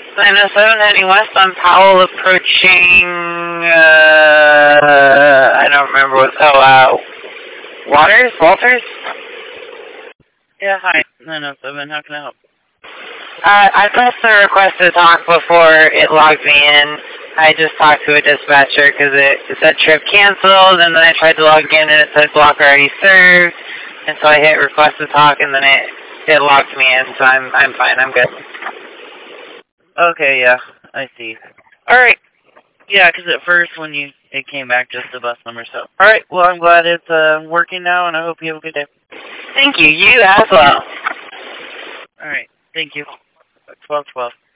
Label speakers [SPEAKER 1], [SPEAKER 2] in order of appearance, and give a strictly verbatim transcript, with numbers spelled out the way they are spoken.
[SPEAKER 1] nine oh seven heading west on Powell approaching, uh, I don't remember what, oh, uh, Waters? Walters?
[SPEAKER 2] Yeah, hi, nine oh seven, how can I help?
[SPEAKER 1] Uh, I pressed the request to talk before it logged me in. I just talked to a dispatcher because it, it said trip canceled, and then I tried to log in and it said block already served, and so I hit request to talk, and then it, it logged me in, so I'm, I'm fine, I'm good.
[SPEAKER 2] Okay, yeah, I see. Alright, yeah, because at first when you, it came back just the bus number, so. Alright, well, I'm glad it's uh, working now, and I hope you have a good day.
[SPEAKER 1] Thank you, you as well.
[SPEAKER 2] Alright, thank you. twelve twelve.